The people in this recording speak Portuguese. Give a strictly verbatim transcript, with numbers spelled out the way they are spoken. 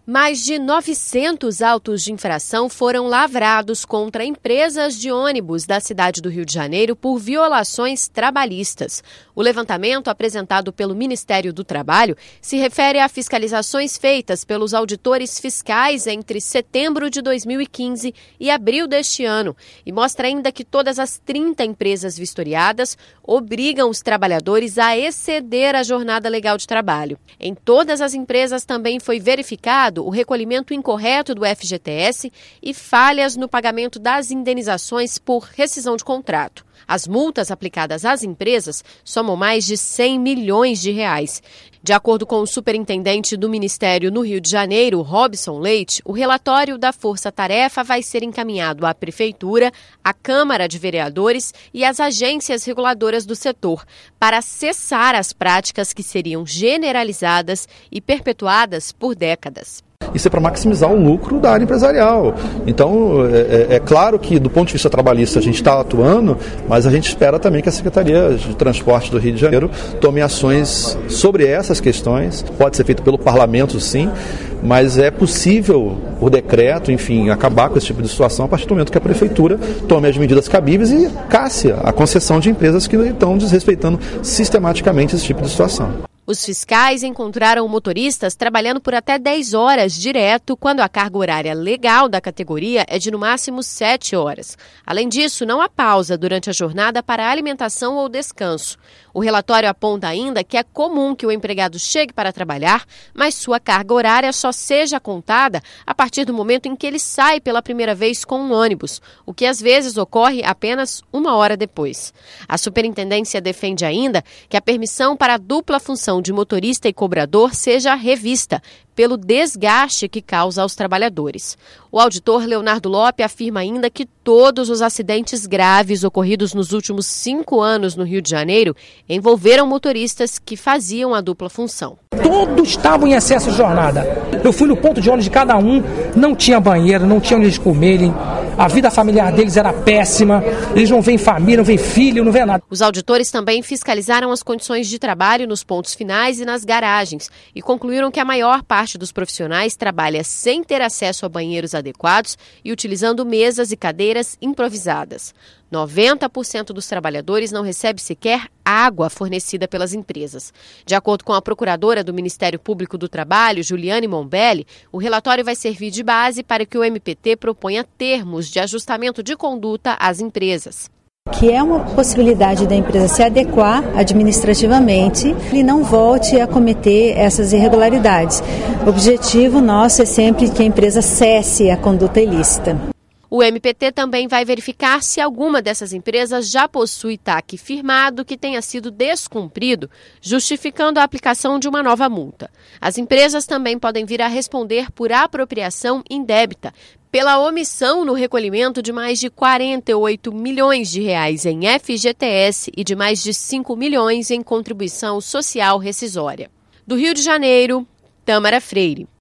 Mais de novecentos autos de infração foram lavrados contra empresas de ônibus da cidade do Rio de Janeiro por violações trabalhistas. O levantamento apresentado pelo Ministério do Trabalho se refere a fiscalizações feitas pelos auditores fiscais entre setembro de dois mil e quinze e abril deste ano e mostra ainda que todas as trinta empresas vistoriadas obrigam os trabalhadores a exceder a jornada legal de trabalho. Em todas as empresas também foi verificado o recolhimento incorreto do F G T S e falhas no pagamento das indenizações por rescisão de contrato. As multas aplicadas às empresas somam mais de cem milhões de reais. De acordo com o superintendente do Ministério no Rio de Janeiro, Robson Leite, o relatório da Força Tarefa vai ser encaminhado à Prefeitura, à Câmara de Vereadores e às agências reguladoras do setor, para cessar as práticas que seriam generalizadas e perpetuadas por décadas. Isso é para maximizar o lucro da área empresarial. Então, é, é claro que do ponto de vista trabalhista a gente está atuando, mas a gente espera também que a Secretaria de Transporte do Rio de Janeiro tome ações sobre essas questões. Pode ser feito pelo Parlamento, sim, mas é possível, por decreto, enfim, acabar com esse tipo de situação a partir do momento que a Prefeitura tome as medidas cabíveis e casse a concessão de empresas que estão desrespeitando sistematicamente esse tipo de situação. Os fiscais encontraram motoristas trabalhando por até dez horas direto, quando a carga horária legal da categoria é de no máximo sete horas. Além disso, não há pausa durante a jornada para alimentação ou descanso. O relatório aponta ainda que é comum que o empregado chegue para trabalhar, mas sua carga horária só seja contada a partir do momento em que ele sai pela primeira vez com um ônibus, o que às vezes ocorre apenas uma hora depois. A superintendência defende ainda que a permissão para a dupla função de motorista e cobrador seja revista pelo desgaste que causa aos trabalhadores. O auditor Leonardo Lope afirma ainda que todos os acidentes graves ocorridos nos últimos cinco anos no Rio de Janeiro envolveram motoristas que faziam a dupla função. Todos estavam em excesso de jornada. Eu fui no ponto de ônibus de cada um, não tinha banheiro, não tinha onde eles comerem, a vida familiar deles era péssima, eles não veem família, não veem filho, não veem nada. Os auditores também fiscalizaram as condições de trabalho nos pontos finais e nas garagens e concluíram que a maior parte dos profissionais trabalha sem ter acesso a banheiros adequados e utilizando mesas e cadeiras improvisadas. noventa por cento dos trabalhadores não recebe sequer água fornecida pelas empresas. De acordo com a procuradora do Ministério Público do Trabalho, Juliane Mombelli, o relatório vai servir de base para que o M P T proponha termos de ajustamento de conduta às empresas. Que é uma possibilidade da empresa se adequar administrativamente e não volte a cometer essas irregularidades. O objetivo nosso é sempre que a empresa cesse a conduta ilícita. O M P T também vai verificar se alguma dessas empresas já possui T A C firmado que tenha sido descumprido, justificando a aplicação de uma nova multa. As empresas também podem vir a responder por apropriação indébita, pela omissão no recolhimento de mais de quarenta e oito milhões de reais em F G T S e de mais de cinco milhões em contribuição social rescisória. Do Rio de Janeiro, Tâmara Freire.